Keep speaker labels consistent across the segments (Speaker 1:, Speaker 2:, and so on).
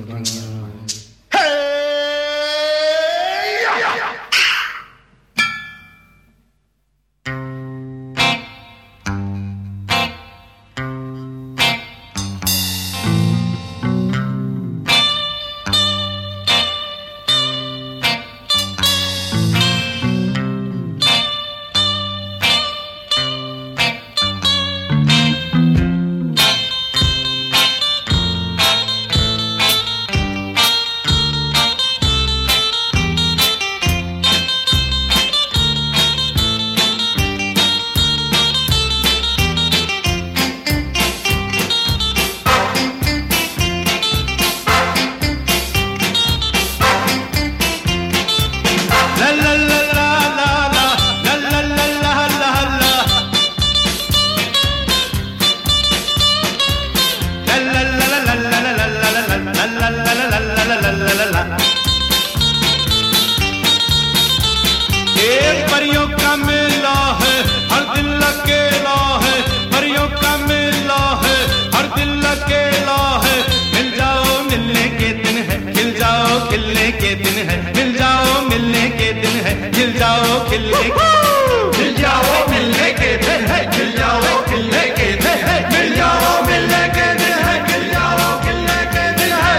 Speaker 1: परियों का मेला है, हर दिल अकेला है। परियों का मेला है, हर दिल अकेला है। मिल जाओ मिलने के दिन है, खिल जाओ खिलने के दिन है। मिल जाओ मिलने के दिन है, खिल जाओ खिलने के।
Speaker 2: मिल जाओ मिलने के दिन है, खिल जाओ खिलने के दिन है। मिल जाओ मिलने के दिन है, खिल जाओ खिलने के दिन है।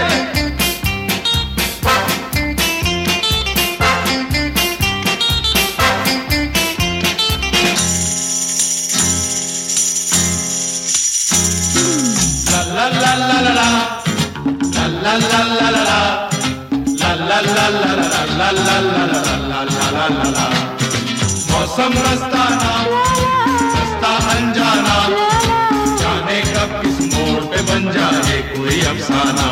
Speaker 1: La la la la la la la la la la la la la la la la la la la la। मौसम रस्ताना रास्ता अनजाना, जाने कब किस मोड़ पे बन जाए कोई अफसाना।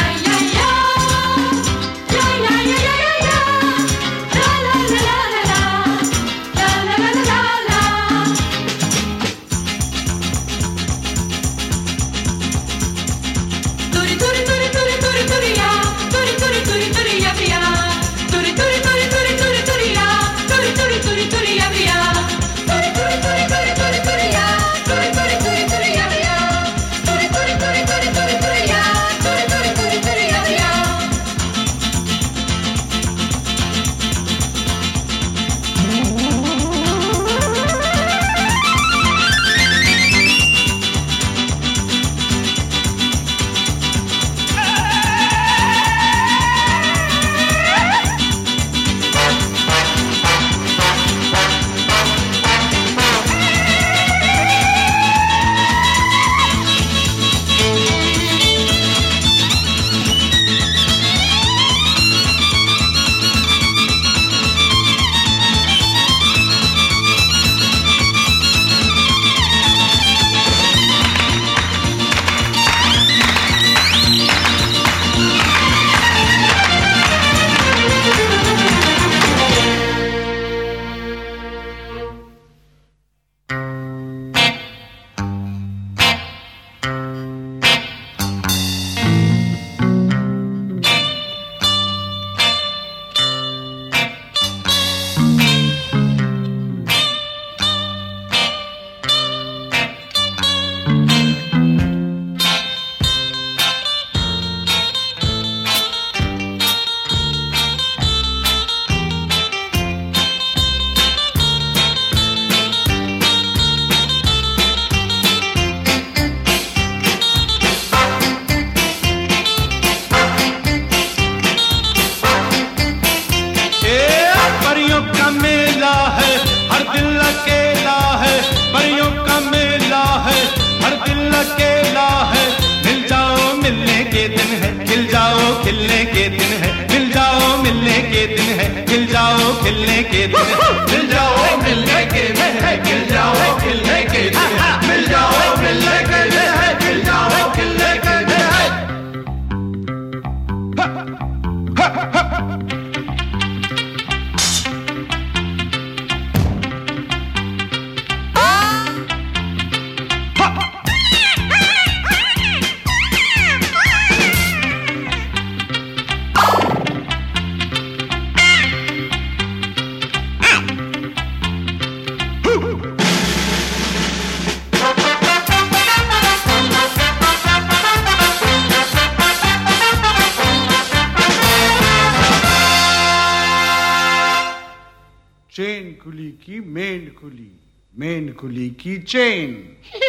Speaker 1: खिलने के दिन है, मिल जाओ मिलने के दिन है। खिल जाओ खिलने के दिन है,
Speaker 2: मिल जाओ मिलने के दिन है। खिल जाओ खिलने के दिन है। मिल जाओ मिलने के दिन है। खिल जाओ खिलने के दिन है।
Speaker 3: चेन खुली की मेन खुली, मेन खुली की चेन।